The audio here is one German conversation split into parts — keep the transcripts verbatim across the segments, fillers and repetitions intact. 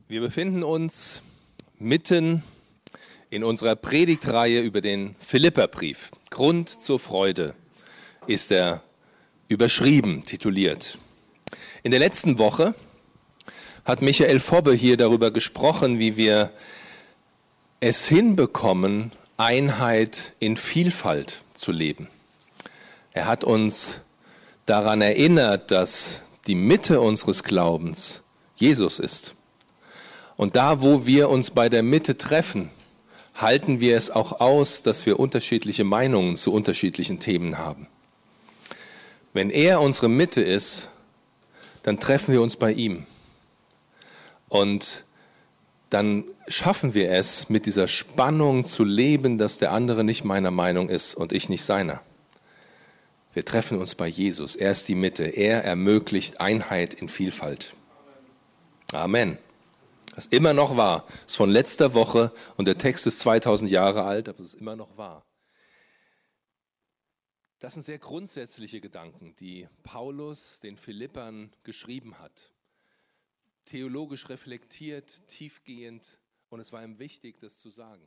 Wir befinden uns mitten in unserer Predigtreihe über den Philipperbrief. Grund zur Freude ist er überschrieben, tituliert. In der letzten Woche hat Michael Fobbe hier darüber gesprochen, wie wir es hinbekommen, Einheit in Vielfalt zu leben. Er hat uns daran erinnert, dass die Mitte unseres Glaubens Jesus ist. Und da, wo wir uns bei der Mitte treffen, halten wir es auch aus, dass wir unterschiedliche Meinungen zu unterschiedlichen Themen haben. Wenn er unsere Mitte ist, dann treffen wir uns bei ihm. Und dann schaffen wir es, mit dieser Spannung zu leben, dass der andere nicht meiner Meinung ist und ich nicht seiner. Wir treffen uns bei Jesus. Er ist die Mitte. Er ermöglicht Einheit in Vielfalt. Amen. Das ist immer noch wahr. Das ist von letzter Woche und der Text ist zweitausend Jahre alt, aber es ist immer noch wahr. Das sind sehr grundsätzliche Gedanken, die Paulus den Philippern geschrieben hat. Theologisch reflektiert, tiefgehend, und es war ihm wichtig, das zu sagen.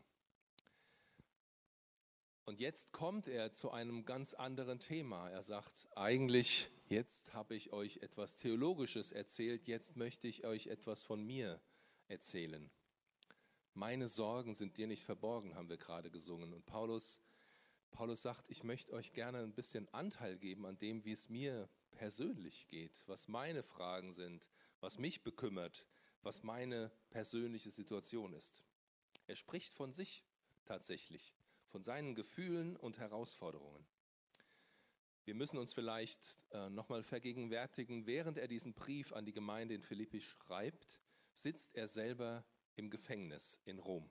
Und jetzt kommt er zu einem ganz anderen Thema. Er sagt, eigentlich, jetzt habe ich euch etwas Theologisches erzählt, jetzt möchte ich euch etwas von mir erzählen. Meine Sorgen sind dir nicht verborgen, haben wir gerade gesungen. Und Paulus, Paulus sagt, ich möchte euch gerne ein bisschen Anteil geben an dem, wie es mir persönlich geht, was meine Fragen sind, was mich bekümmert, was meine persönliche Situation ist. Er spricht von sich tatsächlich, von seinen Gefühlen und Herausforderungen. Wir müssen uns vielleicht äh, nochmal vergegenwärtigen, während er diesen Brief an die Gemeinde in Philippi schreibt, sitzt er selber im Gefängnis in Rom.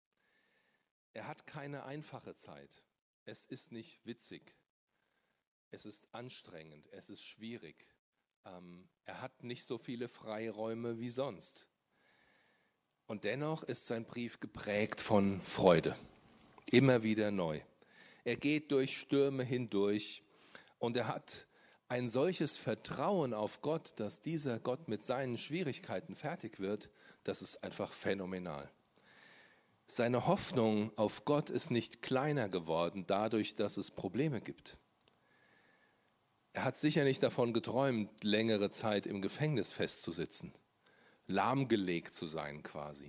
Er hat keine einfache Zeit. Es ist nicht witzig. Es ist anstrengend. Es ist schwierig. Ähm, er hat nicht so viele Freiräume wie sonst. Und dennoch ist sein Brief geprägt von Freude. Immer wieder neu. Er geht durch Stürme hindurch und er hat ein solches Vertrauen auf Gott, dass dieser Gott mit seinen Schwierigkeiten fertig wird, das ist einfach phänomenal. Seine Hoffnung auf Gott ist nicht kleiner geworden, dadurch, dass es Probleme gibt. Er hat sicher nicht davon geträumt, längere Zeit im Gefängnis festzusitzen, lahmgelegt zu sein quasi.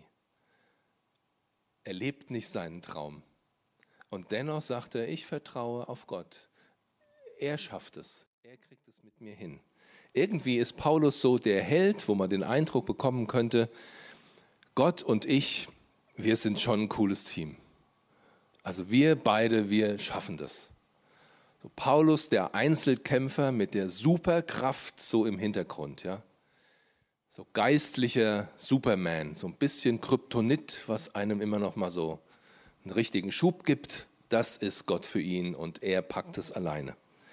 Er lebt nicht seinen Traum. Und dennoch sagt er, ich vertraue auf Gott. Er schafft es. Er kriegt es mit mir hin. Irgendwie ist Paulus so der Held, wo man den Eindruck bekommen könnte, Gott und ich, wir sind schon ein cooles Team. Also wir beide, wir schaffen das. So Paulus, der Einzelkämpfer mit der Superkraft so im Hintergrund. Ja? So geistlicher Superman, so ein bisschen Kryptonit, was einem immer noch mal so einen richtigen Schub gibt. Das ist Gott für ihn und er packt es alleine.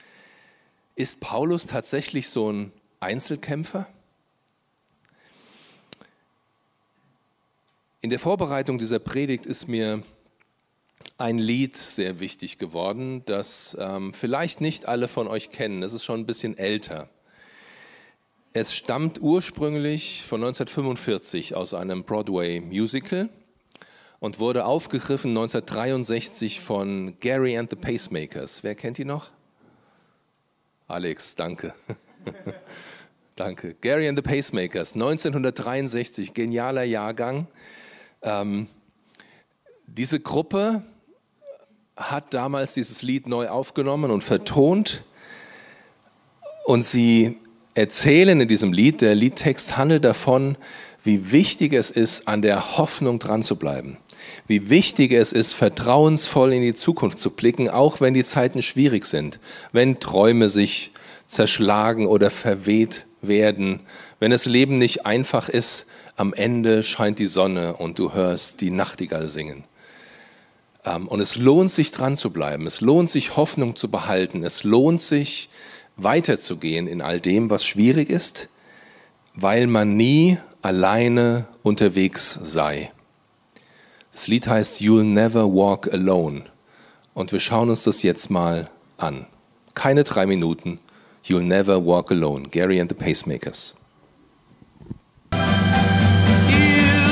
Ist Paulus tatsächlich so ein Einzelkämpfer? In der Vorbereitung dieser Predigt ist mir ein Lied sehr wichtig geworden, das ähm, vielleicht nicht alle von euch kennen. Es ist schon ein bisschen älter. Es stammt ursprünglich von neunzehnhundertfünfundvierzig aus einem Broadway-Musical und wurde aufgegriffen neunzehnhundertdreiundsechzig von Gary and the Pacemakers. Wer kennt die noch? Alex, danke. Danke. Gary and the Pacemakers, neunzehnhundertdreiundsechzig, genialer Jahrgang. Ähm, diese Gruppe hat damals dieses Lied neu aufgenommen und vertont. Und sie erzählen in diesem Lied, der Liedtext handelt davon, wie wichtig es ist, an der Hoffnung dran zu bleiben. Wie wichtig es ist, vertrauensvoll in die Zukunft zu blicken, auch wenn die Zeiten schwierig sind, wenn Träume sich zerschlagen oder verweht werden, wenn das Leben nicht einfach ist, am Ende scheint die Sonne und du hörst die Nachtigall singen. Und es lohnt sich dran zu bleiben, es lohnt sich Hoffnung zu behalten, es lohnt sich weiterzugehen in all dem, was schwierig ist, weil man nie alleine unterwegs sei. Das Lied heißt You'll Never Walk Alone und wir schauen uns das jetzt mal an. Keine drei Minuten. You'll Never Walk Alone. Gary and the Pacemakers. You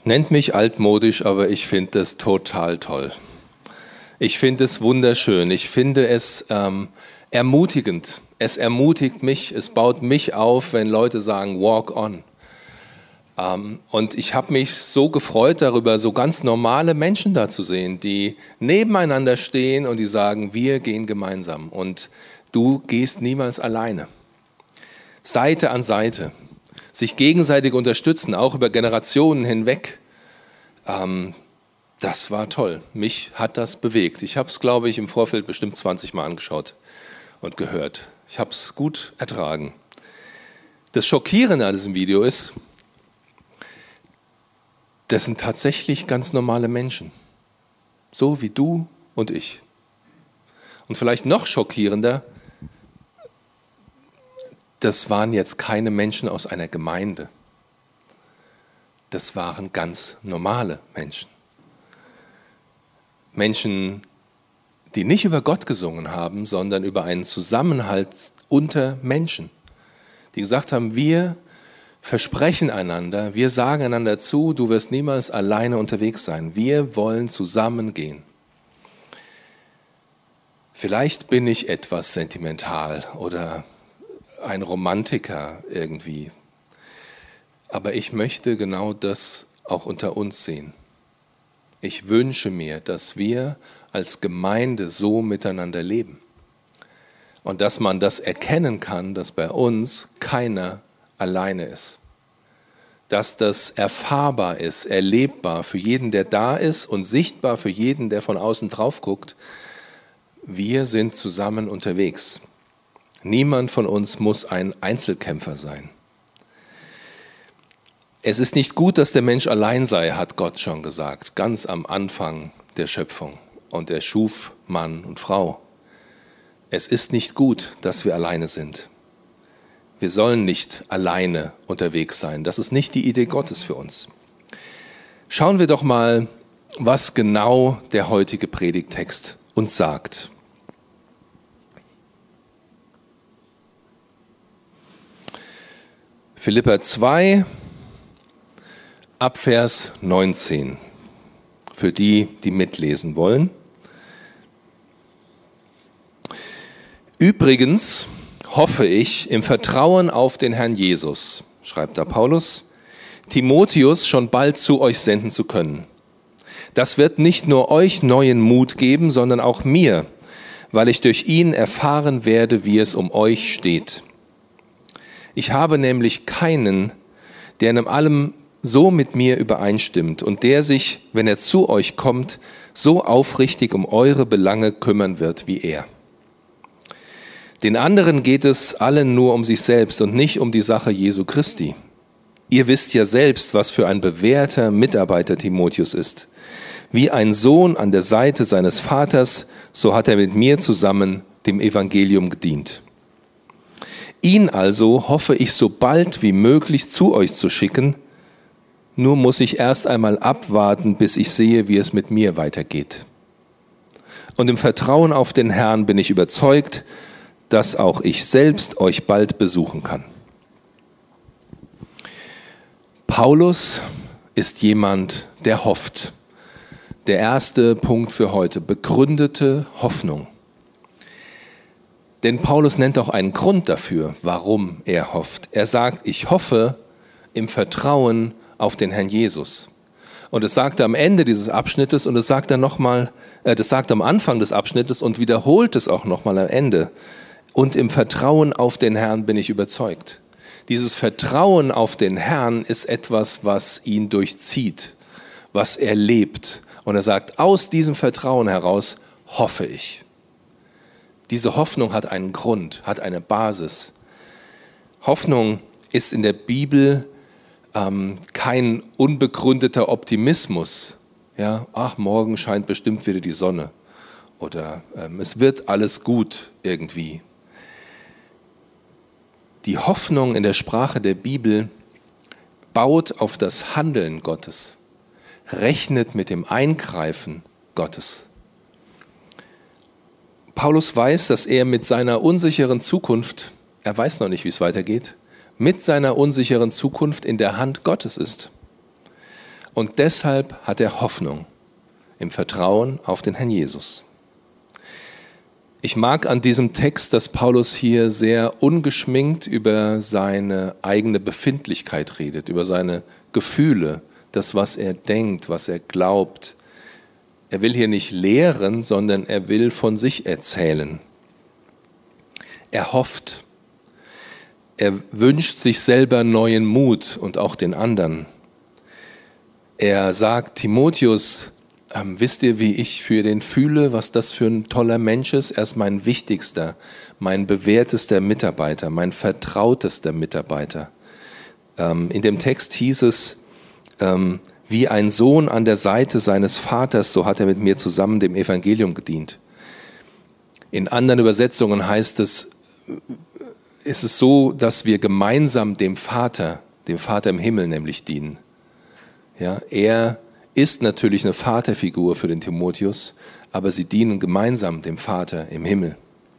Nennt mich altmodisch, aber ich finde das total toll. Ich finde es wunderschön. Ich finde es ähm, ermutigend. Es ermutigt mich, es baut mich auf, wenn Leute sagen, walk on. Ähm, und ich habe mich so gefreut darüber, so ganz normale Menschen da zu sehen, die nebeneinander stehen und die sagen, wir gehen gemeinsam und du gehst niemals alleine. Seite an Seite, sich gegenseitig unterstützen, auch über Generationen hinweg. Ähm, das war toll. Mich hat das bewegt. Ich habe es, glaube ich, im Vorfeld bestimmt zwanzig Mal angeschaut und gehört. Ich habe es gut ertragen. Das Schockierende an diesem Video ist, das sind tatsächlich ganz normale Menschen. So wie du und ich. Und vielleicht noch schockierender, das waren jetzt keine Menschen aus einer Gemeinde. Das waren ganz normale Menschen. Menschen, die nicht über Gott gesungen haben, sondern über einen Zusammenhalt unter Menschen. Die gesagt haben, wir versprechen einander, wir sagen einander zu, du wirst niemals alleine unterwegs sein. Wir wollen zusammengehen. Vielleicht bin ich etwas sentimental oder ein Romantiker irgendwie. Aber ich möchte genau das auch unter uns sehen. Ich wünsche mir, dass wir als Gemeinde so miteinander leben. Und dass man das erkennen kann, dass bei uns keiner alleine ist. Dass das erfahrbar ist, erlebbar für jeden, der da ist und sichtbar für jeden, der von außen drauf guckt. Wir sind zusammen unterwegs. Niemand von uns muss ein Einzelkämpfer sein. Es ist nicht gut, dass der Mensch allein sei, hat Gott schon gesagt, ganz am Anfang der Schöpfung. Und er schuf Mann und Frau. Es ist nicht gut, dass wir alleine sind. Wir sollen nicht alleine unterwegs sein. Das ist nicht die Idee Gottes für uns. Schauen wir doch mal, was genau der heutige Predigttext uns sagt. Philipper zwei, ab Vers neunzehn, für die, die mitlesen wollen. Übrigens hoffe ich im Vertrauen auf den Herrn Jesus, schreibt da Paulus, Timotheus schon bald zu euch senden zu können. Das wird nicht nur euch neuen Mut geben, sondern auch mir, weil ich durch ihn erfahren werde, wie es um euch steht. Ich habe nämlich keinen, der in allem so mit mir übereinstimmt und der sich, wenn er zu euch kommt, so aufrichtig um eure Belange kümmern wird wie er. Den anderen geht es allen nur um sich selbst und nicht um die Sache Jesu Christi. Ihr wisst ja selbst, was für ein bewährter Mitarbeiter Timotheus ist. Wie ein Sohn an der Seite seines Vaters, so hat er mit mir zusammen dem Evangelium gedient. Ihn also hoffe ich so bald wie möglich zu euch zu schicken, nur muss ich erst einmal abwarten, bis ich sehe, wie es mit mir weitergeht. Und im Vertrauen auf den Herrn bin ich überzeugt, dass auch ich selbst euch bald besuchen kann. Paulus ist jemand, der hofft. Der erste Punkt für heute, begründete Hoffnung. Denn Paulus nennt auch einen Grund dafür, warum er hofft. Er sagt, ich hoffe im Vertrauen auf den Herrn Jesus. Und das sagt er am Ende dieses Abschnittes und das sagt er nochmal, äh, das sagt er am Anfang des Abschnittes und wiederholt es auch nochmal am Ende. Und im Vertrauen auf den Herrn bin ich überzeugt. Dieses Vertrauen auf den Herrn ist etwas, was ihn durchzieht, was er lebt. Und er sagt, aus diesem Vertrauen heraus hoffe ich. Diese Hoffnung hat einen Grund, hat eine Basis. Hoffnung ist in der Bibel ähm, kein unbegründeter Optimismus. Ja, ach, morgen scheint bestimmt wieder die Sonne. Oder ähm, es wird alles gut irgendwie. Die Hoffnung in der Sprache der Bibel baut auf das Handeln Gottes, rechnet mit dem Eingreifen Gottes. Paulus weiß, dass er mit seiner unsicheren Zukunft, er weiß noch nicht, wie es weitergeht, mit seiner unsicheren Zukunft in der Hand Gottes ist. Und deshalb hat er Hoffnung im Vertrauen auf den Herrn Jesus. Ich mag an diesem Text, dass Paulus hier sehr ungeschminkt über seine eigene Befindlichkeit redet, über seine Gefühle, das, was er denkt, was er glaubt. Er will hier nicht lehren, sondern er will von sich erzählen. Er hofft. Er wünscht sich selber neuen Mut und auch den anderen. Er sagt, Timotheus, ähm, wisst ihr, wie ich für den fühle, was das für ein toller Mensch ist? Er ist mein wichtigster, mein bewährtester Mitarbeiter, mein vertrautester Mitarbeiter. Ähm, in dem Text hieß es, ähm, wie ein Sohn an der Seite seines Vaters, so hat er mit mir zusammen dem Evangelium gedient. In anderen Übersetzungen heißt es, ist es so, dass wir gemeinsam dem Vater, dem Vater im Himmel nämlich dienen. Ja, er ist natürlich eine Vaterfigur für den Timotheus, aber sie dienen gemeinsam dem Vater im Himmel.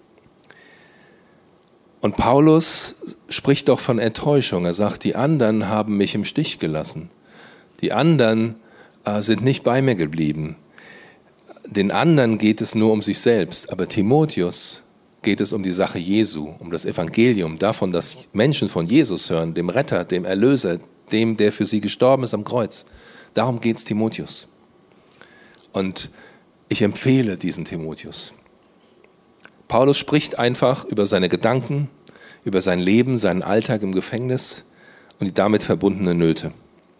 Und Paulus spricht doch von Enttäuschung. Er sagt, die anderen haben mich im Stich gelassen. Die anderen äh, sind nicht bei mir geblieben. Den anderen geht es nur um sich selbst, aber Timotheus geht es um die Sache Jesu, um das Evangelium, davon, dass Menschen von Jesus hören, dem Retter, dem Erlöser, dem, der für sie gestorben ist am Kreuz. Darum geht es Timotheus. Und ich empfehle diesen Timotheus. Paulus spricht einfach über seine Gedanken, über sein Leben, seinen Alltag im Gefängnis und die damit verbundenen Nöte.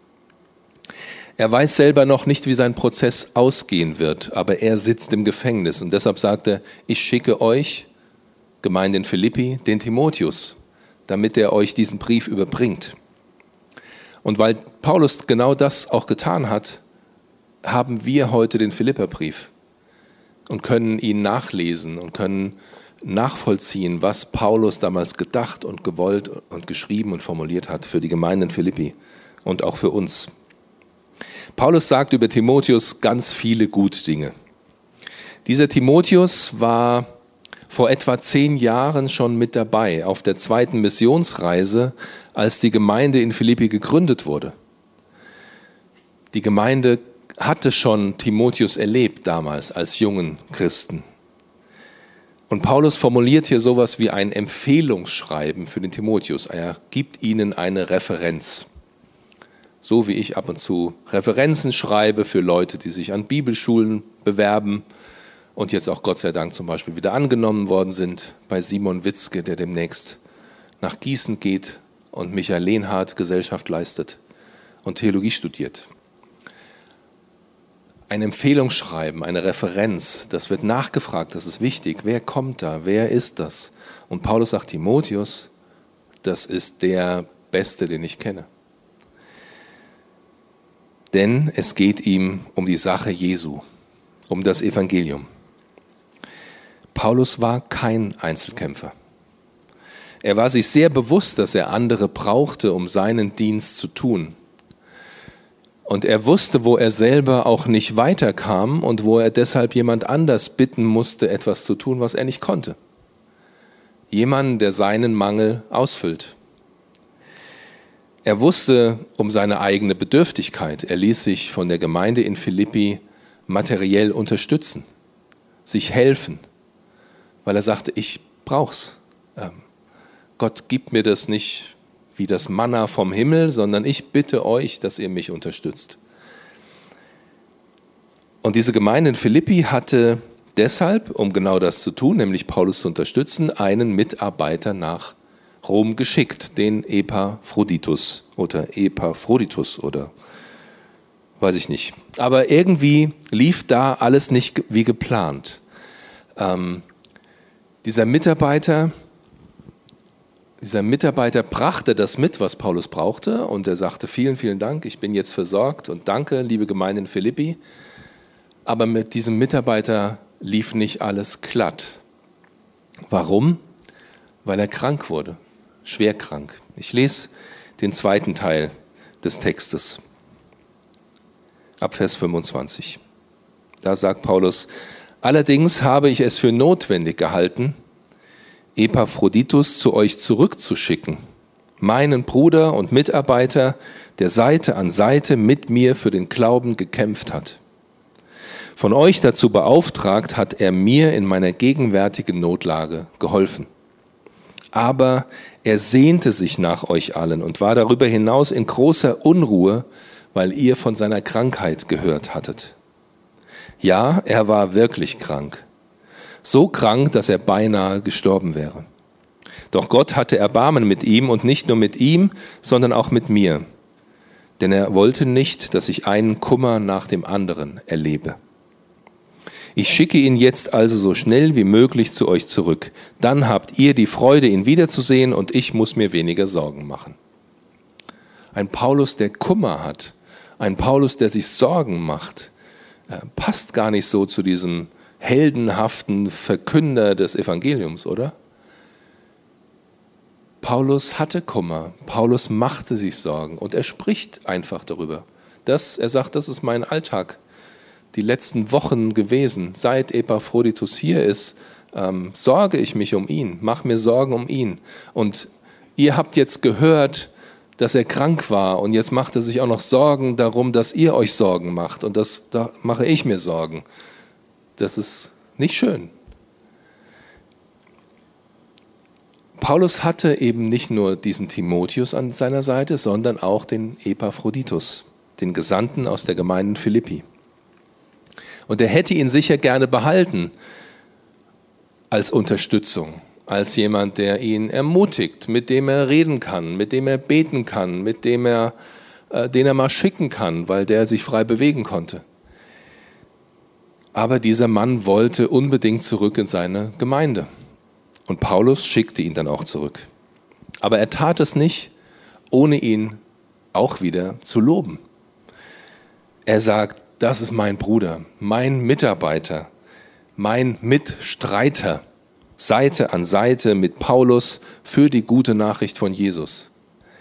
Er weiß selber noch nicht, wie sein Prozess ausgehen wird, aber er sitzt im Gefängnis und deshalb sagt er, ich schicke euch, Gemeinde in Philippi, den Timotheus, damit er euch diesen Brief überbringt. Und weil Paulus genau das auch getan hat, haben wir heute den Philipperbrief und können ihn nachlesen und können nachvollziehen, was Paulus damals gedacht und gewollt und geschrieben und formuliert hat für die Gemeinde in Philippi und auch für uns. Paulus sagt über Timotheus ganz viele gute Dinge. Dieser Timotheus war vor etwa zehn Jahren schon mit dabei auf der zweiten Missionsreise, als die Gemeinde in Philippi gegründet wurde. Die Gemeinde hatte schon Timotheus erlebt damals als jungen Christen. Und Paulus formuliert hier sowas wie ein Empfehlungsschreiben für den Timotheus. Er gibt ihnen eine Referenz. So wie ich ab und zu Referenzen schreibe für Leute, die sich an Bibelschulen bewerben und jetzt auch Gott sei Dank zum Beispiel wieder angenommen worden sind, bei Simon Witzke, der demnächst nach Gießen geht und Michael Lehnhardt Gesellschaft leistet und Theologie studiert. Ein Empfehlungsschreiben, eine Referenz, das wird nachgefragt, das ist wichtig. Wer kommt da? Wer ist das? Und Paulus sagt, Timotheus, das ist der Beste, den ich kenne. Denn es geht ihm um die Sache Jesu, um das Evangelium. Paulus war kein Einzelkämpfer. Er war sich sehr bewusst, dass er andere brauchte, um seinen Dienst zu tun. Und er wusste, wo er selber auch nicht weiterkam und wo er deshalb jemand anders bitten musste, etwas zu tun, was er nicht konnte. Jemanden, der seinen Mangel ausfüllt. Er wusste um seine eigene Bedürftigkeit. Er ließ sich von der Gemeinde in Philippi materiell unterstützen, sich helfen, weil er sagte, ich brauch's. Gott gibt mir das nicht wie das Manna vom Himmel, sondern ich bitte euch, dass ihr mich unterstützt. Und diese Gemeinde in Philippi hatte deshalb, um genau das zu tun, nämlich Paulus zu unterstützen, einen Mitarbeiter nach Rom geschickt, den Epaphroditus oder Epaphroditus oder weiß ich nicht. Aber irgendwie lief da alles nicht wie geplant. Ähm, dieser Mitarbeiter, dieser Mitarbeiter brachte das mit, was Paulus brauchte, und er sagte, vielen, vielen Dank, ich bin jetzt versorgt und danke, liebe Gemeinde in Philippi. Aber mit diesem Mitarbeiter lief nicht alles glatt. Warum? Weil er krank wurde. Schwer krank. Ich lese den zweiten Teil des Textes, ab Vers fünfundzwanzig. Da sagt Paulus, allerdings habe ich es für notwendig gehalten, Epaphroditus zu euch zurückzuschicken, meinen Bruder und Mitarbeiter, der Seite an Seite mit mir für den Glauben gekämpft hat. Von euch dazu beauftragt hat er mir in meiner gegenwärtigen Notlage geholfen. Aber er sehnte sich nach euch allen und war darüber hinaus in großer Unruhe, weil ihr von seiner Krankheit gehört hattet. Ja, er war wirklich krank. So krank, dass er beinahe gestorben wäre. Doch Gott hatte Erbarmen mit ihm und nicht nur mit ihm, sondern auch mit mir. Denn er wollte nicht, dass ich einen Kummer nach dem anderen erlebe. Ich schicke ihn jetzt also so schnell wie möglich zu euch zurück. Dann habt ihr die Freude, ihn wiederzusehen, und ich muss mir weniger Sorgen machen. Ein Paulus, der Kummer hat, ein Paulus, der sich Sorgen macht, passt gar nicht so zu diesem heldenhaften Verkünder des Evangeliums, oder? Paulus hatte Kummer, Paulus machte sich Sorgen und er spricht einfach darüber. Das, er sagt, das ist mein Alltag. Die letzten Wochen gewesen, seit Epaphroditus hier ist, ähm, sorge ich mich um ihn, mache mir Sorgen um ihn. Und ihr habt jetzt gehört, dass er krank war und jetzt macht er sich auch noch Sorgen darum, dass ihr euch Sorgen macht. Und das, da mache ich mir Sorgen. Das ist nicht schön. Paulus hatte eben nicht nur diesen Timotheus an seiner Seite, sondern auch den Epaphroditus, den Gesandten aus der Gemeinde in Philippi. Und er hätte ihn sicher gerne behalten als Unterstützung, als jemand, der ihn ermutigt, mit dem er reden kann, mit dem er beten kann, mit dem er, äh, den er mal schicken kann, weil der sich frei bewegen konnte. Aber dieser Mann wollte unbedingt zurück in seine Gemeinde. Und Paulus schickte ihn dann auch zurück. Aber er tat es nicht, ohne ihn auch wieder zu loben. Er sagt, das ist mein Bruder, mein Mitarbeiter, mein Mitstreiter, Seite an Seite mit Paulus für die gute Nachricht von Jesus.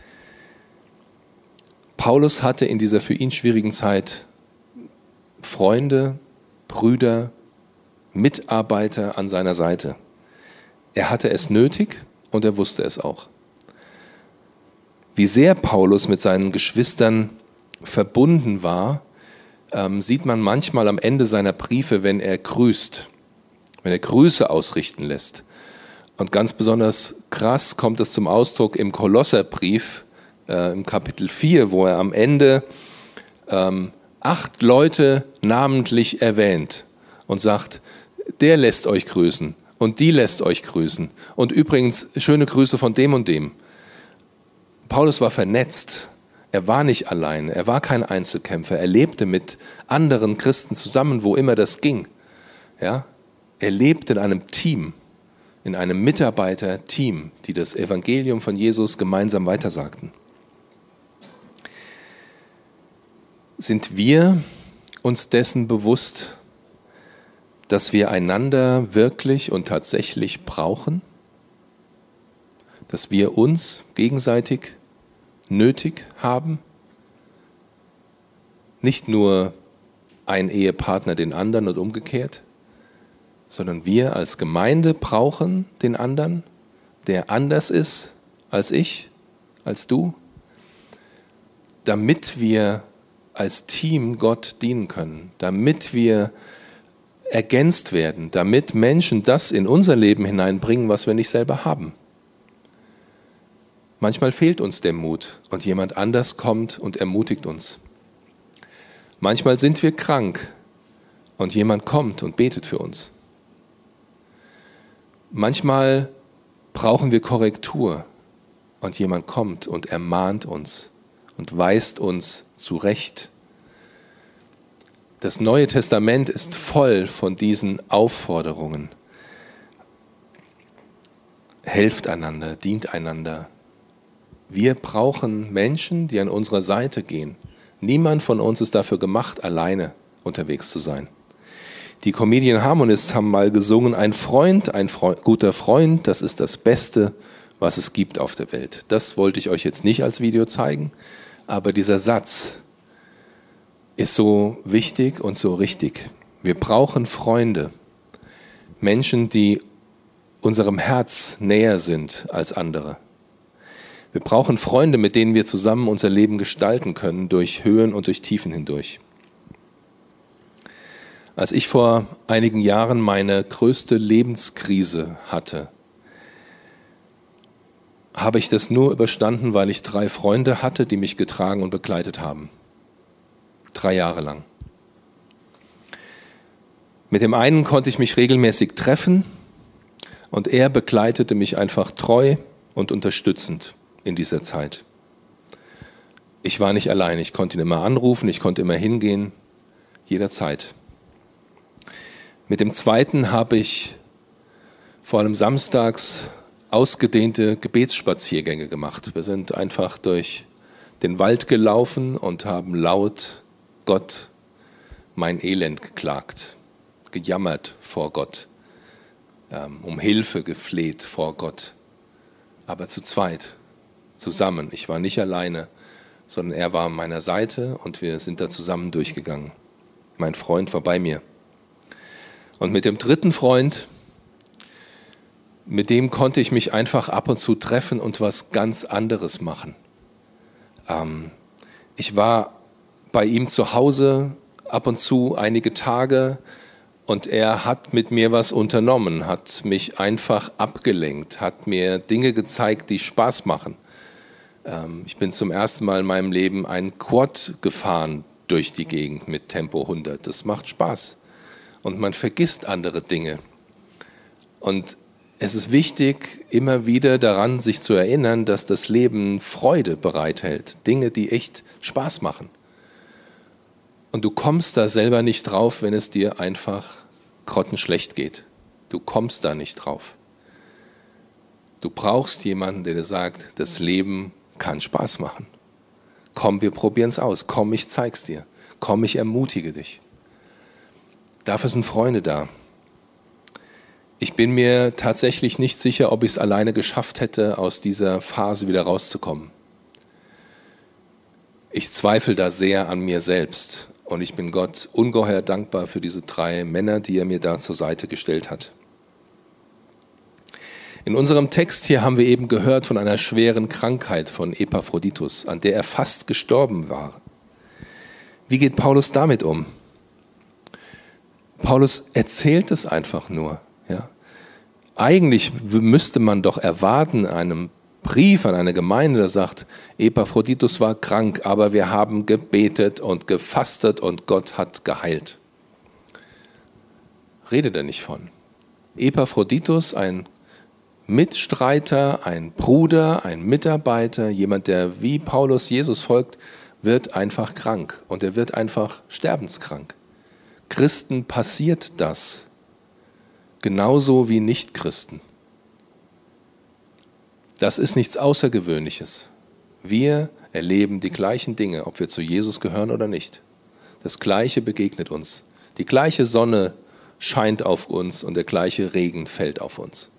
Paulus hatte in dieser für ihn schwierigen Zeit Freunde, Brüder, Mitarbeiter an seiner Seite. Er hatte es nötig und er wusste es auch. Wie sehr Paulus mit seinen Geschwistern verbunden war, ähm, sieht man manchmal am Ende seiner Briefe, wenn er grüßt, wenn er Grüße ausrichten lässt. Und ganz besonders krass kommt es zum Ausdruck im Kolosserbrief, äh, im Kapitel vier, wo er am Ende ähm, acht Leute namentlich erwähnt und sagt, der lässt euch grüßen. Und die lässt euch grüßen. Und übrigens, schöne Grüße von dem und dem. Paulus war vernetzt. Er war nicht allein. Er war kein Einzelkämpfer. Er lebte mit anderen Christen zusammen, wo immer das ging. Ja? Er lebte in einem Team, in einem Mitarbeiterteam, die das Evangelium von Jesus gemeinsam weitersagten. Sind wir uns dessen bewusst, dass wir einander wirklich und tatsächlich brauchen? Dass wir uns gegenseitig nötig haben? Nicht nur ein Ehepartner den anderen und umgekehrt, sondern wir als Gemeinde brauchen den anderen, der anders ist als ich, als du, damit wir als Team Gott dienen können, damit wir ergänzt werden, damit Menschen das in unser Leben hineinbringen, was wir nicht selber haben. Manchmal fehlt uns der Mut und jemand anders kommt und ermutigt uns. Manchmal sind wir krank und jemand kommt und betet für uns. Manchmal brauchen wir Korrektur und jemand kommt und ermahnt uns und weist uns zurecht. Das Neue Testament ist voll von diesen Aufforderungen. Helft einander, dient einander. Wir brauchen Menschen, die an unserer Seite gehen. Niemand von uns ist dafür gemacht, alleine unterwegs zu sein. Die Comedian Harmonists haben mal gesungen, ein Freund, ein Freund, guter Freund, das ist das Beste, was es gibt auf der Welt. Das wollte ich euch jetzt nicht als Video zeigen, aber dieser Satz ist so wichtig und so richtig. Wir brauchen Freunde, Menschen, die unserem Herz näher sind als andere. Wir brauchen Freunde, mit denen wir zusammen unser Leben gestalten können, durch Höhen und durch Tiefen hindurch. Als ich vor einigen Jahren meine größte Lebenskrise hatte, habe ich das nur überstanden, weil ich drei Freunde hatte, die mich getragen und begleitet haben. Drei Jahre lang. Mit dem einen konnte ich mich regelmäßig treffen und er begleitete mich einfach treu und unterstützend in dieser Zeit. Ich war nicht allein, ich konnte ihn immer anrufen, ich konnte immer hingehen, jederzeit. Mit dem zweiten habe ich vor allem samstags ausgedehnte Gebetsspaziergänge gemacht. Wir sind einfach durch den Wald gelaufen und haben laut Gott mein Elend geklagt, gejammert vor Gott, ähm, um Hilfe gefleht vor Gott. Aber zu zweit, zusammen. Ich war nicht alleine, sondern er war an meiner Seite und wir sind da zusammen durchgegangen. Mein Freund war bei mir. Und mit dem dritten Freund, mit dem konnte ich mich einfach ab und zu treffen und was ganz anderes machen. Ähm, ich war bei ihm zu Hause ab und zu einige Tage und er hat mit mir was unternommen, hat mich einfach abgelenkt, hat mir Dinge gezeigt, die Spaß machen. Ähm, ich bin zum ersten Mal in meinem Leben ein Quad gefahren durch die Gegend mit Tempo hundert. Das macht Spaß. Und man vergisst andere Dinge. Und es ist wichtig, immer wieder daran sich zu erinnern, dass das Leben Freude bereithält. Dinge, die echt Spaß machen. Und du kommst da selber nicht drauf, wenn es dir einfach grottenschlecht geht. Du kommst da nicht drauf. Du brauchst jemanden, der dir sagt, das Leben kann Spaß machen. Komm, wir probieren es aus. Komm, ich zeig's dir. Komm, ich ermutige dich. Dafür sind Freunde da. Ich bin mir tatsächlich nicht sicher, ob ich es alleine geschafft hätte, aus dieser Phase wieder rauszukommen. Ich zweifle da sehr an mir selbst und ich bin Gott ungeheuer dankbar für diese drei Männer, die er mir da zur Seite gestellt hat. In unserem Text hier haben wir eben gehört von einer schweren Krankheit von Epaphroditus, an der er fast gestorben war. Wie geht Paulus damit um? Paulus erzählt es einfach nur. Ja. Eigentlich müsste man doch erwarten, einem Brief an eine Gemeinde, der sagt, Epaphroditus war krank, aber wir haben gebetet und gefastet und Gott hat geheilt. Redet er nicht von. Epaphroditus, ein Mitstreiter, ein Bruder, ein Mitarbeiter, jemand, der wie Paulus Jesus folgt, wird einfach krank und er wird einfach sterbenskrank. Christen passiert das, genauso wie Nichtchristen. Das ist nichts Außergewöhnliches. Wir erleben die gleichen Dinge, ob wir zu Jesus gehören oder nicht. Das Gleiche begegnet uns. Die gleiche Sonne scheint auf uns und der gleiche Regen fällt auf uns.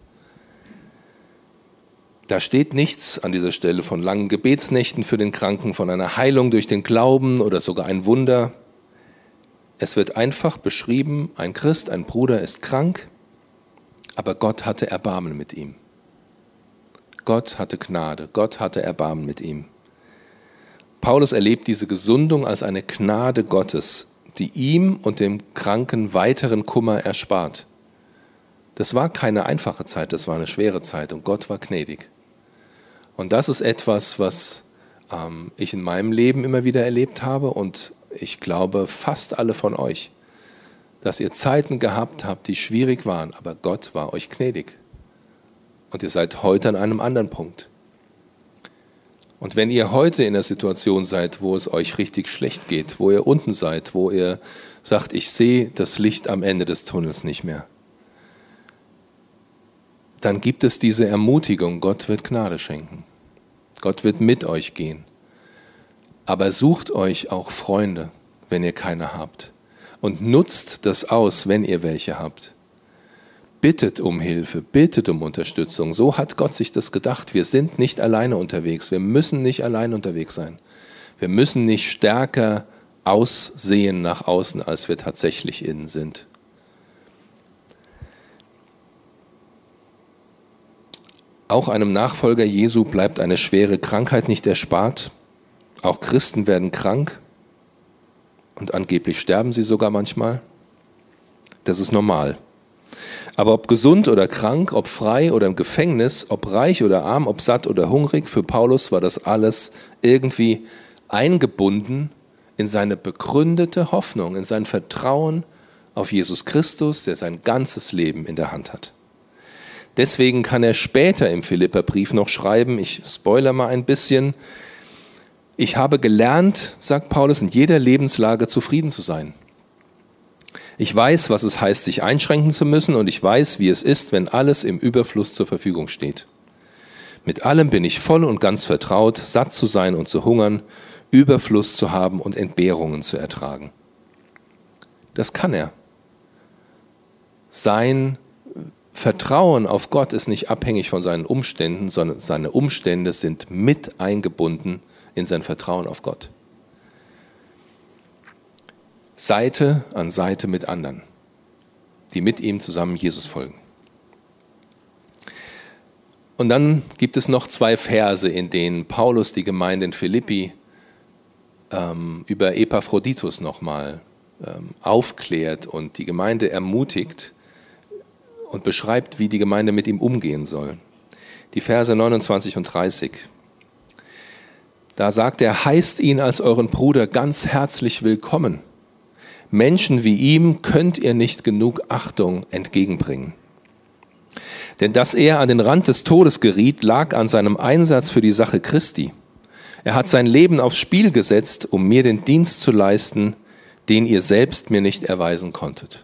Da steht nichts an dieser Stelle von langen Gebetsnächten für den Kranken, von einer Heilung durch den Glauben oder sogar ein Wunder. Es wird einfach beschrieben, ein Christ, ein Bruder ist krank, aber Gott hatte Erbarmen mit ihm. Gott hatte Gnade, Gott hatte Erbarmen mit ihm. Paulus erlebt diese Gesundung als eine Gnade Gottes, die ihm und dem Kranken weiteren Kummer erspart. Das war keine einfache Zeit, das war eine schwere Zeit und Gott war gnädig. Und das ist etwas, was ähm, ich in meinem Leben immer wieder erlebt habe und ich glaube fast alle von euch, dass ihr Zeiten gehabt habt, die schwierig waren, aber Gott war euch gnädig. Und ihr seid heute an einem anderen Punkt. Und wenn ihr heute in der Situation seid, wo es euch richtig schlecht geht, wo ihr unten seid, wo ihr sagt, ich sehe das Licht am Ende des Tunnels nicht mehr, dann gibt es diese Ermutigung, Gott wird Gnade schenken. Gott wird mit euch gehen. Aber sucht euch auch Freunde, wenn ihr keine habt. Und nutzt das aus, wenn ihr welche habt. Bittet um Hilfe, bittet um Unterstützung. So hat Gott sich das gedacht. Wir sind nicht alleine unterwegs. Wir müssen nicht allein unterwegs sein. Wir müssen nicht stärker aussehen nach außen, als wir tatsächlich innen sind. Auch einem Nachfolger Jesu bleibt eine schwere Krankheit nicht erspart. Auch Christen werden krank und angeblich sterben sie sogar manchmal. Das ist normal. Aber ob gesund oder krank, ob frei oder im Gefängnis, ob reich oder arm, ob satt oder hungrig, für Paulus war das alles irgendwie eingebunden in seine begründete Hoffnung, in sein Vertrauen auf Jesus Christus, der sein ganzes Leben in der Hand hat. Deswegen kann er später im Philipperbrief noch schreiben, ich spoilere mal ein bisschen, ich habe gelernt, sagt Paulus, in jeder Lebenslage zufrieden zu sein. Ich weiß, was es heißt, sich einschränken zu müssen, und ich weiß, wie es ist, wenn alles im Überfluss zur Verfügung steht. Mit allem bin ich voll und ganz vertraut, satt zu sein und zu hungern, Überfluss zu haben und Entbehrungen zu ertragen. Das kann er. Sein Vertrauen auf Gott ist nicht abhängig von seinen Umständen, sondern seine Umstände sind mit eingebunden in sein Vertrauen auf Gott. Seite an Seite mit anderen, die mit ihm zusammen Jesus folgen. Und dann gibt es noch zwei Verse, in denen Paulus die Gemeinde in Philippi ähm, über Epaphroditus nochmal ähm, aufklärt und die Gemeinde ermutigt und beschreibt, wie die Gemeinde mit ihm umgehen soll. Die Verse neunundzwanzig und dreißig. Da sagt er, heißt ihn als euren Bruder ganz herzlich willkommen. Menschen wie ihm könnt ihr nicht genug Achtung entgegenbringen. Denn dass er an den Rand des Todes geriet, lag an seinem Einsatz für die Sache Christi. Er hat sein Leben aufs Spiel gesetzt, um mir den Dienst zu leisten, den ihr selbst mir nicht erweisen konntet.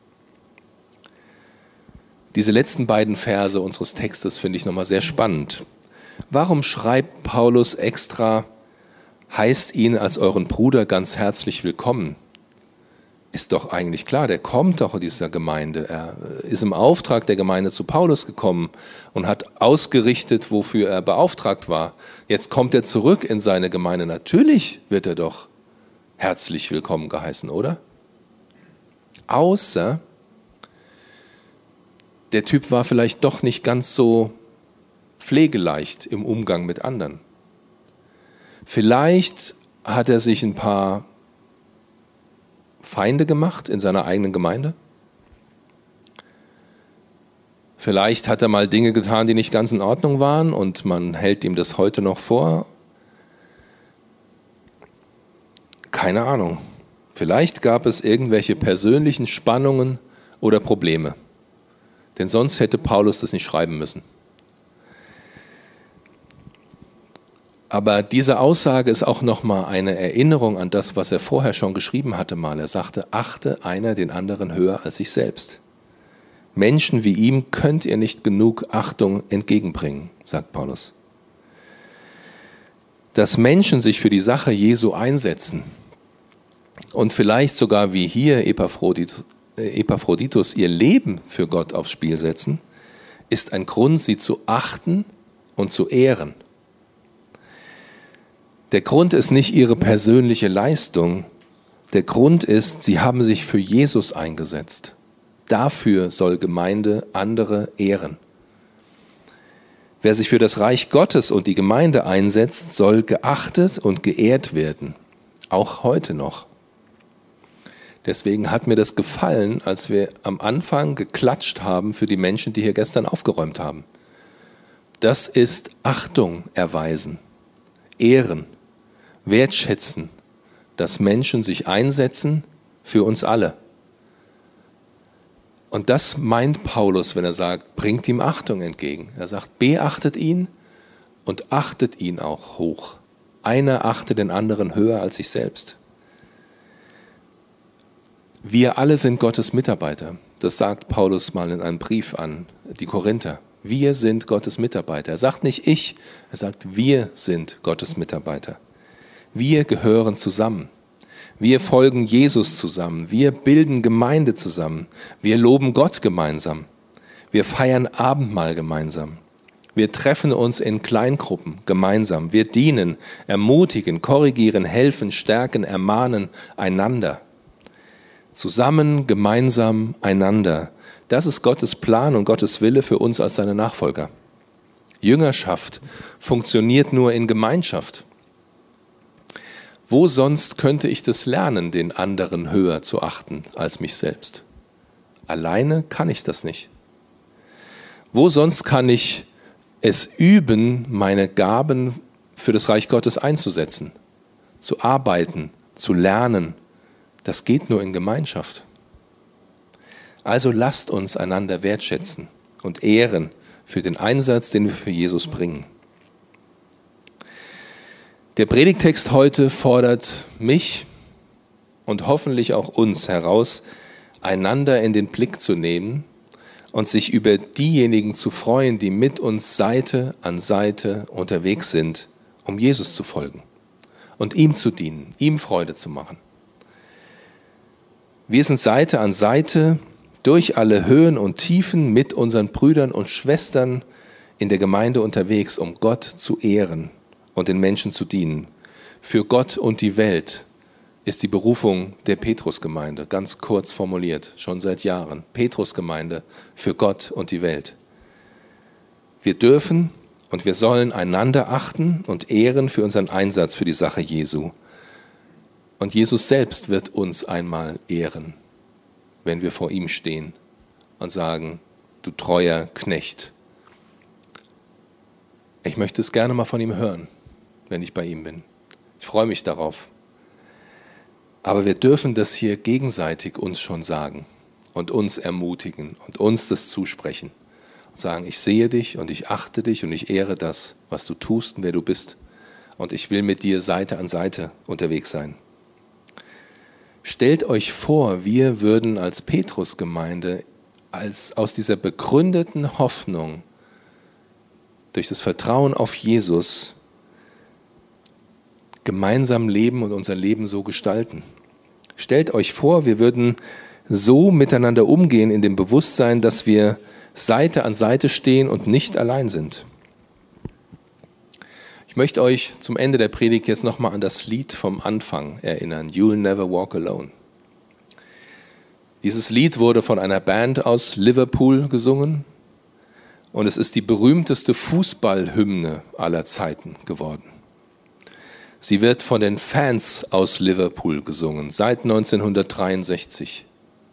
Diese letzten beiden Verse unseres Textes finde ich nochmal sehr spannend. Warum schreibt Paulus extra, heißt ihn als euren Bruder ganz herzlich willkommen? Ist doch eigentlich klar, der kommt doch in dieser Gemeinde. Er ist im Auftrag der Gemeinde zu Paulus gekommen und hat ausgerichtet, wofür er beauftragt war. Jetzt kommt er zurück in seine Gemeinde. Natürlich wird er doch herzlich willkommen geheißen, oder? Außer der Typ war vielleicht doch nicht ganz so pflegeleicht im Umgang mit anderen. Vielleicht hat er sich ein paar Feinde gemacht in seiner eigenen Gemeinde. Vielleicht hat er mal Dinge getan, die nicht ganz in Ordnung waren und man hält ihm das heute noch vor. Keine Ahnung. Vielleicht gab es irgendwelche persönlichen Spannungen oder Probleme. Denn sonst hätte Paulus das nicht schreiben müssen. Aber diese Aussage ist auch nochmal eine Erinnerung an das, was er vorher schon geschrieben hatte mal. Er sagte, achte einer den anderen höher als sich selbst. Menschen wie ihm könnt ihr nicht genug Achtung entgegenbringen, sagt Paulus. Dass Menschen sich für die Sache Jesu einsetzen und vielleicht sogar wie hier Epaphroditus, Epaphroditus ihr Leben für Gott aufs Spiel setzen, ist ein Grund, sie zu achten und zu ehren. Der Grund ist nicht ihre persönliche Leistung, der Grund ist, sie haben sich für Jesus eingesetzt. Dafür soll Gemeinde andere ehren. Wer sich für das Reich Gottes und die Gemeinde einsetzt, soll geachtet und geehrt werden, auch heute noch. Deswegen hat mir das gefallen, als wir am Anfang geklatscht haben für die Menschen, die hier gestern aufgeräumt haben. Das ist Achtung erweisen, ehren, wertschätzen, dass Menschen sich einsetzen für uns alle. Und das meint Paulus, wenn er sagt, bringt ihm Achtung entgegen. Er sagt, beachtet ihn und achtet ihn auch hoch. Einer achte den anderen höher als sich selbst. Wir alle sind Gottes Mitarbeiter. Das sagt Paulus mal in einem Brief an die Korinther. Wir sind Gottes Mitarbeiter. Er sagt nicht ich, er sagt, wir sind Gottes Mitarbeiter. Wir gehören zusammen. Wir folgen Jesus zusammen. Wir bilden Gemeinde zusammen. Wir loben Gott gemeinsam. Wir feiern Abendmahl gemeinsam. Wir treffen uns in Kleingruppen gemeinsam. Wir dienen, ermutigen, korrigieren, helfen, stärken, ermahnen einander. Zusammen, gemeinsam, einander. Das ist Gottes Plan und Gottes Wille für uns als seine Nachfolger. Jüngerschaft funktioniert nur in Gemeinschaft. Wo sonst könnte ich das lernen, den anderen höher zu achten als mich selbst? Alleine kann ich das nicht. Wo sonst kann ich es üben, meine Gaben für das Reich Gottes einzusetzen, zu arbeiten, zu lernen? Das geht nur in Gemeinschaft. Also lasst uns einander wertschätzen und ehren für den Einsatz, den wir für Jesus bringen. Der Predigttext heute fordert mich und hoffentlich auch uns heraus, einander in den Blick zu nehmen und sich über diejenigen zu freuen, die mit uns Seite an Seite unterwegs sind, um Jesus zu folgen und ihm zu dienen, ihm Freude zu machen. Wir sind Seite an Seite durch alle Höhen und Tiefen mit unseren Brüdern und Schwestern in der Gemeinde unterwegs, um Gott zu ehren und den Menschen zu dienen. Für Gott und die Welt ist die Berufung der Petrusgemeinde, ganz kurz formuliert, schon seit Jahren. Petrusgemeinde für Gott und die Welt. Wir dürfen und wir sollen einander achten und ehren für unseren Einsatz für die Sache Jesu. Und Jesus selbst wird uns einmal ehren, wenn wir vor ihm stehen und sagen, du treuer Knecht. Ich möchte es gerne mal von ihm hören, wenn ich bei ihm bin. Ich freue mich darauf. Aber wir dürfen das hier gegenseitig uns schon sagen und uns ermutigen und uns das zusprechen. Und sagen, ich sehe dich und ich achte dich und ich ehre das, was du tust und wer du bist. Und ich will mit dir Seite an Seite unterwegs sein. Stellt euch vor, wir würden als Petrusgemeinde als aus dieser begründeten Hoffnung durch das Vertrauen auf Jesus gemeinsam leben und unser Leben so gestalten. Stellt euch vor, wir würden so miteinander umgehen in dem Bewusstsein, dass wir Seite an Seite stehen und nicht allein sind. Ich möchte euch zum Ende der Predigt jetzt nochmal an das Lied vom Anfang erinnern, You'll Never Walk Alone. Dieses Lied wurde von einer Band aus Liverpool gesungen und es ist die berühmteste Fußballhymne aller Zeiten geworden. Sie wird von den Fans aus Liverpool gesungen, seit neunzehnhundertdreiundsechzig.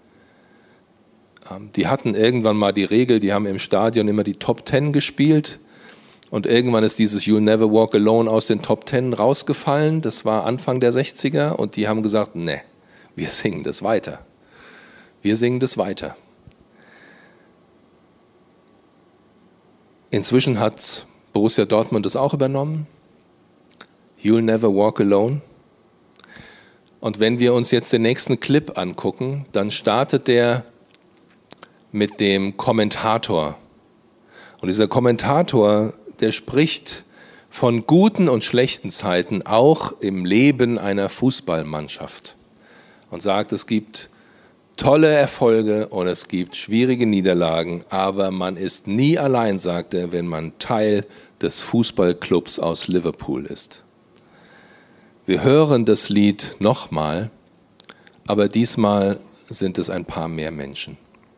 Die hatten irgendwann mal die Regel, die haben im Stadion immer die Top Ten gespielt und irgendwann ist dieses You'll Never Walk Alone aus den Top Ten rausgefallen. Das war Anfang der sechziger und die haben gesagt, ne, wir singen das weiter. Wir singen das weiter. Inzwischen hat Borussia Dortmund das auch übernommen. You'll Never Walk Alone. Und wenn wir uns jetzt den nächsten Clip angucken, dann startet der mit dem Kommentator. Und dieser Kommentator, der spricht von guten und schlechten Zeiten, auch im Leben einer Fußballmannschaft. Und sagt, es gibt tolle Erfolge und es gibt schwierige Niederlagen, aber man ist nie allein, sagt er, wenn man Teil des Fußballclubs aus Liverpool ist. Wir hören das Lied nochmal, aber diesmal sind es ein paar mehr Menschen.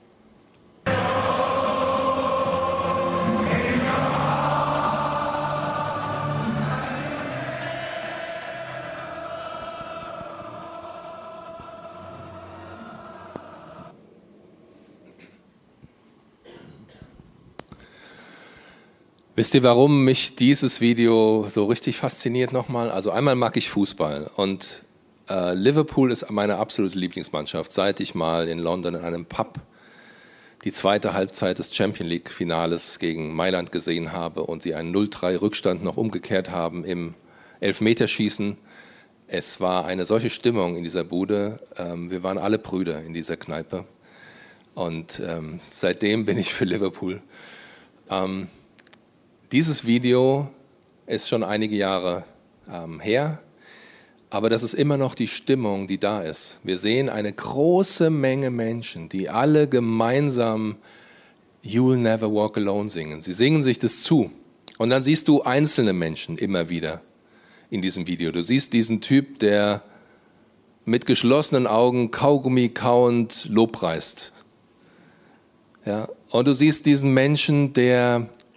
Wisst ihr, warum mich dieses Video so richtig fasziniert nochmal? Also einmal mag ich Fußball und äh, Liverpool ist meine absolute Lieblingsmannschaft, seit ich mal in London in einem Pub die zweite Halbzeit des Champions League-Finales gegen Mailand gesehen habe und sie einen null drei Rückstand noch umgekehrt haben im Elfmeterschießen. Es war eine solche Stimmung in dieser Bude. Ähm, wir waren alle Brüder in dieser Kneipe und ähm, seitdem bin ich für Liverpool. Ähm, Dieses Video ist schon einige Jahre ähm, her, aber das ist immer noch die Stimmung, die da ist. Wir sehen eine große Menge Menschen, die alle gemeinsam You'll Never Walk Alone singen. Sie singen sich das zu. Und dann siehst du einzelne Menschen immer wieder in diesem Video. Du siehst diesen Typ, der mit geschlossenen Augen Kaugummi kauend Lobpreist. Ja? Und du siehst diesen Menschen, der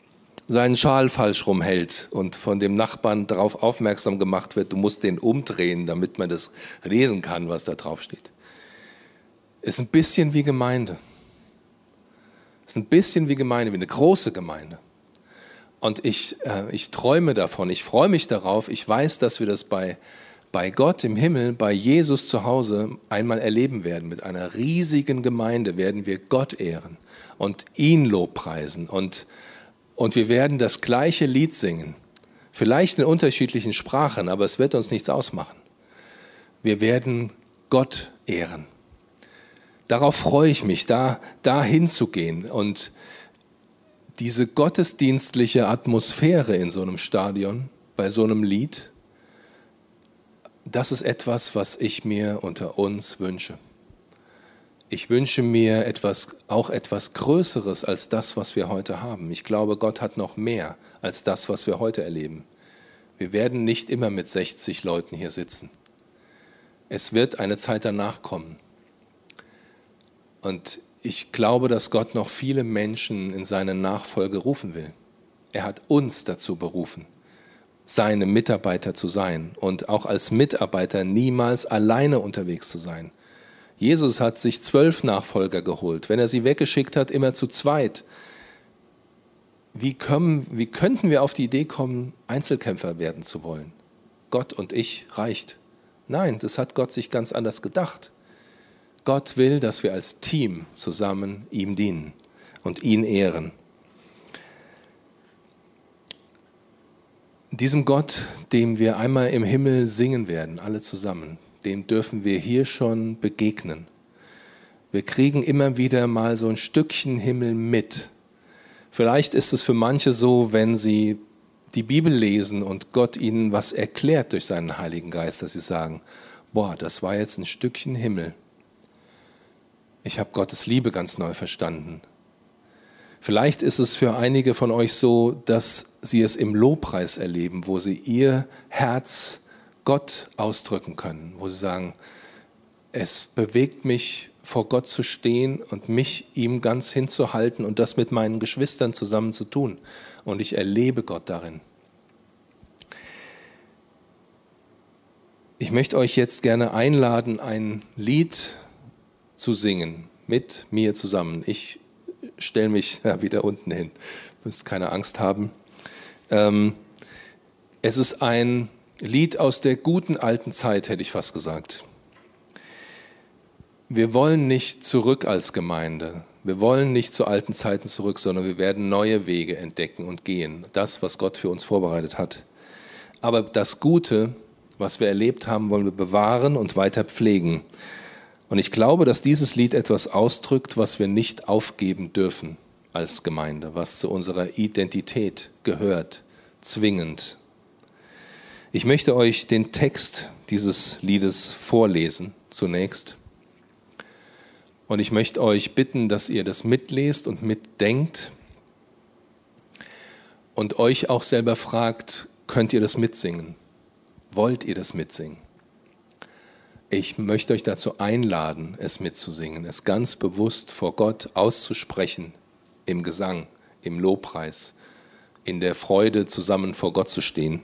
seinen Schal falsch rumhält und von dem Nachbarn darauf aufmerksam gemacht wird, du musst den umdrehen, damit man das lesen kann, was da drauf steht. Ist ein bisschen wie Gemeinde. Ist ein bisschen wie Gemeinde, wie eine große Gemeinde. Und ich, äh, ich träume davon, ich freue mich darauf, ich weiß, dass wir das bei, bei Gott im Himmel, bei Jesus zu Hause einmal erleben werden. Mit einer riesigen Gemeinde werden wir Gott ehren und ihn lobpreisen und Und wir werden das gleiche Lied singen, vielleicht in unterschiedlichen Sprachen, aber es wird uns nichts ausmachen. Wir werden Gott ehren. Darauf freue ich mich, da, da hinzugehen und diese gottesdienstliche Atmosphäre in so einem Stadion, bei so einem Lied, das ist etwas, was ich mir unter uns wünsche. Ich wünsche mir etwas, auch etwas Größeres als das, was wir heute haben. Ich glaube, Gott hat noch mehr als das, was wir heute erleben. Wir werden nicht immer mit sechzig Leuten hier sitzen. Es wird eine Zeit danach kommen. Und ich glaube, dass Gott noch viele Menschen in seine Nachfolge rufen will. Er hat uns dazu berufen, seine Mitarbeiter zu sein und auch als Mitarbeiter niemals alleine unterwegs zu sein. Jesus hat sich zwölf Nachfolger geholt. Wenn er sie weggeschickt hat, immer zu zweit. Wie, können, wie könnten wir auf die Idee kommen, Einzelkämpfer werden zu wollen? Gott und ich reicht. Nein, das hat Gott sich ganz anders gedacht. Gott will, dass wir als Team zusammen ihm dienen und ihn ehren. Diesem Gott, dem wir einmal im Himmel singen werden, alle zusammen, dem dürfen wir hier schon begegnen. Wir kriegen immer wieder mal so ein Stückchen Himmel mit. Vielleicht ist es für manche so, wenn sie die Bibel lesen und Gott ihnen was erklärt durch seinen Heiligen Geist, dass sie sagen, boah, das war jetzt ein Stückchen Himmel. Ich habe Gottes Liebe ganz neu verstanden. Vielleicht ist es für einige von euch so, dass sie es im Lobpreis erleben, wo sie ihr Herz Gott ausdrücken können, wo sie sagen, es bewegt mich, vor Gott zu stehen und mich ihm ganz hinzuhalten und das mit meinen Geschwistern zusammen zu tun. Und ich erlebe Gott darin. Ich möchte euch jetzt gerne einladen, ein Lied zu singen, mit mir zusammen. Ich stelle mich ja, wieder unten hin, ihr müsst keine Angst haben. Ähm, es ist ein Lied aus der guten alten Zeit, hätte ich fast gesagt. Wir wollen nicht zurück als Gemeinde. Wir wollen nicht zu alten Zeiten zurück, sondern wir werden neue Wege entdecken und gehen. Das, was Gott für uns vorbereitet hat. Aber das Gute, was wir erlebt haben, wollen wir bewahren und weiter pflegen. Und ich glaube, dass dieses Lied etwas ausdrückt, was wir nicht aufgeben dürfen als Gemeinde, was zu unserer Identität gehört, zwingend. Ich möchte euch den Text dieses Liedes vorlesen zunächst. Und ich möchte euch bitten, dass ihr das mitlest und mitdenkt und euch auch selber fragt, könnt ihr das mitsingen? Wollt ihr das mitsingen? Ich möchte euch dazu einladen, es mitzusingen, es ganz bewusst vor Gott auszusprechen, im Gesang, im Lobpreis, in der Freude zusammen vor Gott zu stehen.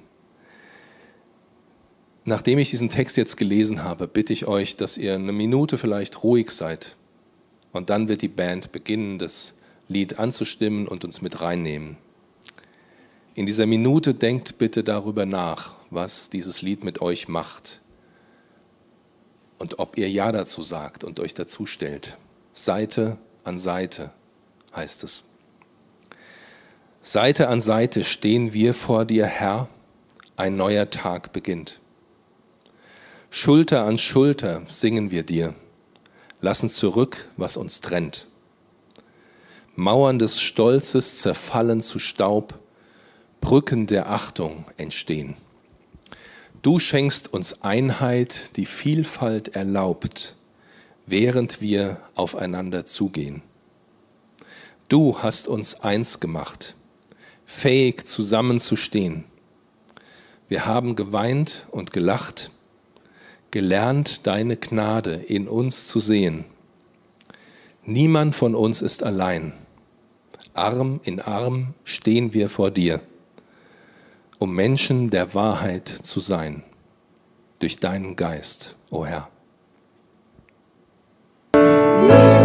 Nachdem ich diesen Text jetzt gelesen habe, bitte ich euch, dass ihr eine Minute vielleicht ruhig seid. Und dann wird die Band beginnen, das Lied anzustimmen und uns mit reinnehmen. In dieser Minute denkt bitte darüber nach, was dieses Lied mit euch macht. Und ob ihr Ja dazu sagt und euch dazu stellt. Seite an Seite heißt es. Seite an Seite stehen wir vor dir, Herr, ein neuer Tag beginnt. Schulter an Schulter singen wir dir, lassen zurück, was uns trennt. Mauern des Stolzes zerfallen zu Staub, Brücken der Achtung entstehen. Du schenkst uns Einheit, die Vielfalt erlaubt, während wir aufeinander zugehen. Du hast uns eins gemacht, fähig zusammenzustehen. Wir haben geweint und gelacht, gelernt, deine Gnade in uns zu sehen. Niemand von uns ist allein. Arm in Arm stehen wir vor dir, um Menschen der Wahrheit zu sein, durch deinen Geist, o Herr.